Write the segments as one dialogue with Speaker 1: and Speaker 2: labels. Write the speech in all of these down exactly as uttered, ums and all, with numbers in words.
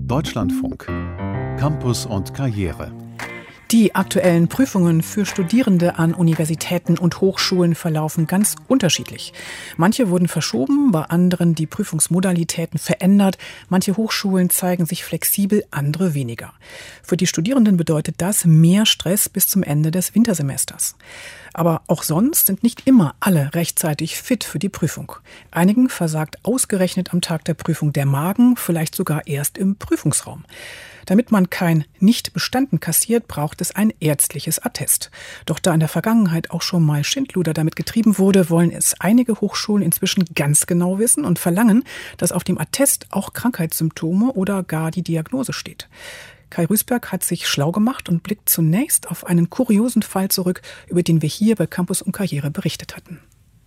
Speaker 1: Deutschlandfunk. Campus und Karriere.
Speaker 2: Die aktuellen Prüfungen für Studierende an Universitäten und Hochschulen verlaufen ganz unterschiedlich. Manche wurden verschoben, bei anderen die Prüfungsmodalitäten verändert. Manche Hochschulen zeigen sich flexibel, andere weniger. Für die Studierenden bedeutet das mehr Stress bis zum Ende des Wintersemesters. Aber auch sonst sind nicht immer alle rechtzeitig fit für die Prüfung. Einigen versagt ausgerechnet am Tag der Prüfung der Magen, vielleicht sogar erst im Prüfungsraum. Damit man kein Nicht-Bestanden kassiert, braucht es ein ärztliches Attest. Doch da in der Vergangenheit auch schon mal Schindluder damit getrieben wurde, wollen es einige Hochschulen inzwischen ganz genau wissen und verlangen, dass auf dem Attest auch Krankheitssymptome oder gar die Diagnose steht. Kai Rüßberg hat sich schlau gemacht und blickt zunächst auf einen kuriosen Fall zurück, über den wir hier bei Campus und Karriere berichtet hatten.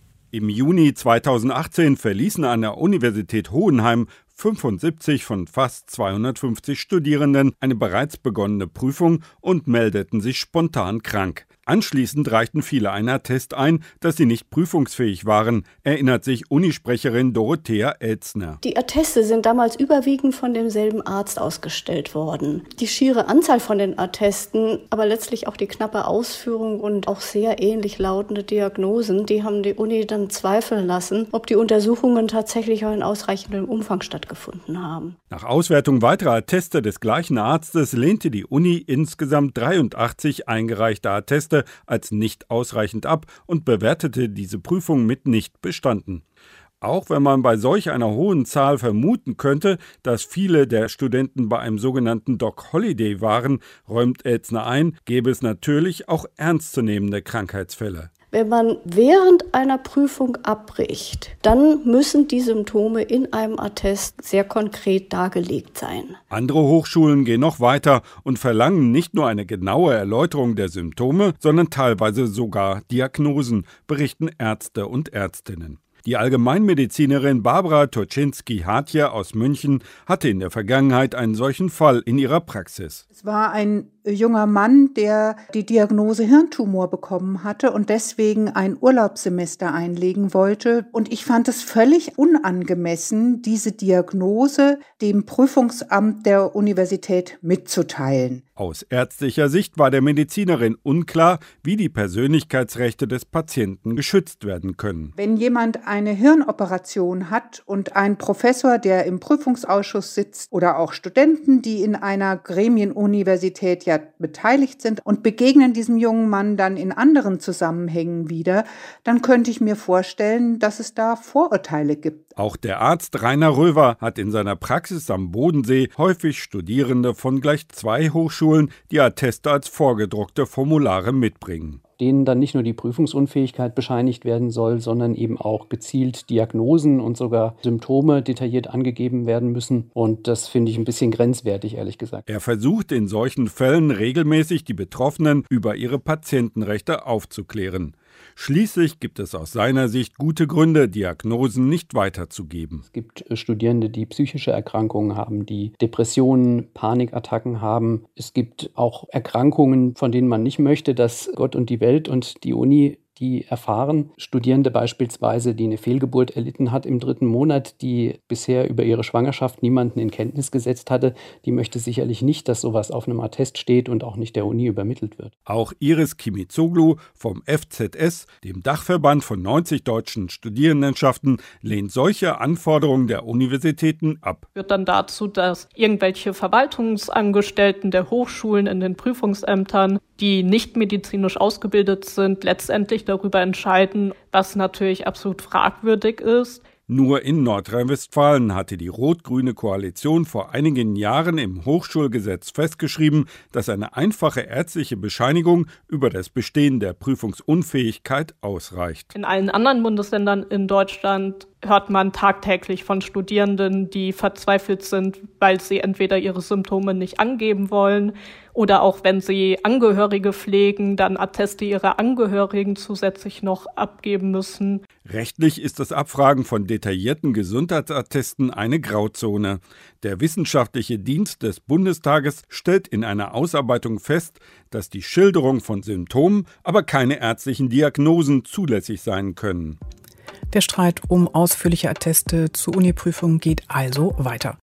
Speaker 3: Im Juni zweitausendachtzehn verließen an der Universität Hohenheim fünfundsiebzig von fast zweihundertfünfzig Studierenden eine bereits begonnene Prüfung und meldeten sich spontan krank. Anschließend reichten viele einen Attest ein, dass sie nicht prüfungsfähig waren, erinnert sich Unisprecherin Dorothea Elzner.
Speaker 4: Die Atteste sind damals überwiegend von demselben Arzt ausgestellt worden. Die schiere Anzahl von den Attesten, aber letztlich auch die knappe Ausführung und auch sehr ähnlich lautende Diagnosen, die haben die Uni dann zweifeln lassen, ob die Untersuchungen tatsächlich auch in ausreichendem Umfang stattgefunden haben.
Speaker 3: Nach Auswertung weiterer Atteste des gleichen Arztes lehnte die Uni insgesamt dreiundachtzig eingereichte Atteste als nicht ausreichend ab und bewertete diese Prüfung mit nicht bestanden. Auch wenn man bei solch einer hohen Zahl vermuten könnte, dass viele der Studenten bei einem sogenannten Doc Holiday waren, räumt Elzner ein, gäbe es natürlich auch ernstzunehmende Krankheitsfälle.
Speaker 4: Wenn man während einer Prüfung abbricht, dann müssen die Symptome in einem Attest sehr konkret dargelegt sein.
Speaker 3: Andere Hochschulen gehen noch weiter und verlangen nicht nur eine genaue Erläuterung der Symptome, sondern teilweise sogar Diagnosen, berichten Ärzte und Ärztinnen. Die Allgemeinmedizinerin Barbara Turczynski-Hartje aus München hatte in der Vergangenheit einen solchen Fall in ihrer Praxis.
Speaker 5: Es war ein junger Mann, der die Diagnose Hirntumor bekommen hatte und deswegen ein Urlaubssemester einlegen wollte. Und ich fand es völlig unangemessen, diese Diagnose dem Prüfungsamt der Universität mitzuteilen.
Speaker 3: Aus ärztlicher Sicht war der Medizinerin unklar, wie die Persönlichkeitsrechte des Patienten geschützt werden können.
Speaker 5: Wenn jemand eine Hirnoperation hat und ein Professor, der im Prüfungsausschuss sitzt, oder auch Studenten, die in einer Gremienuniversität ja beteiligt sind und begegnen diesem jungen Mann dann in anderen Zusammenhängen wieder, dann könnte ich mir vorstellen, dass es da Vorurteile gibt.
Speaker 3: Auch der Arzt Rainer Röver hat in seiner Praxis am Bodensee häufig Studierende von gleich zwei Hochschulen, die Atteste als vorgedruckte Formulare mitbringen.
Speaker 6: Denen dann nicht nur die Prüfungsunfähigkeit bescheinigt werden soll, sondern eben auch gezielt Diagnosen und sogar Symptome detailliert angegeben werden müssen. Und das finde ich ein bisschen grenzwertig, ehrlich gesagt.
Speaker 3: Er versucht in solchen Fällen regelmäßig die Betroffenen über ihre Patientenrechte aufzuklären. Schließlich gibt es aus seiner Sicht gute Gründe, Diagnosen nicht weiterzugeben.
Speaker 6: Es gibt Studierende, die psychische Erkrankungen haben, die Depressionen, Panikattacken haben. Es gibt auch Erkrankungen, von denen man nicht möchte, dass Gott und die Welt und die Uni die erfahren. Studierende beispielsweise, die eine Fehlgeburt erlitten hat im dritten Monat, die bisher über ihre Schwangerschaft niemanden in Kenntnis gesetzt hatte, die möchte sicherlich nicht, dass sowas auf einem Attest steht und auch nicht der Uni übermittelt wird.
Speaker 3: Auch Iris Kimizoglu vom F Z S, dem Dachverband von neunzig deutschen Studierendenschaften, lehnt solche Anforderungen der Universitäten ab.
Speaker 7: Führt dann dazu, dass irgendwelche Verwaltungsangestellten der Hochschulen in den Prüfungsämtern, die nicht medizinisch ausgebildet sind, letztendlich darüber entscheiden, was natürlich absolut fragwürdig ist.
Speaker 3: Nur in Nordrhein-Westfalen hatte die rot-grüne Koalition vor einigen Jahren im Hochschulgesetz festgeschrieben, dass eine einfache ärztliche Bescheinigung über das Bestehen der Prüfungsunfähigkeit ausreicht.
Speaker 7: In allen anderen Bundesländern in Deutschland hört man tagtäglich von Studierenden, die verzweifelt sind, weil sie entweder ihre Symptome nicht angeben wollen oder auch wenn sie Angehörige pflegen, dann Atteste ihrer Angehörigen zusätzlich noch abgeben müssen.
Speaker 3: Rechtlich ist das Abfragen von detaillierten Gesundheitsattesten eine Grauzone. Der Wissenschaftliche Dienst des Bundestages stellt in einer Ausarbeitung fest, dass die Schilderung von Symptomen, aber keine ärztlichen Diagnosen zulässig sein können.
Speaker 2: Der Streit um ausführliche Atteste zur Uniprüfung geht also weiter.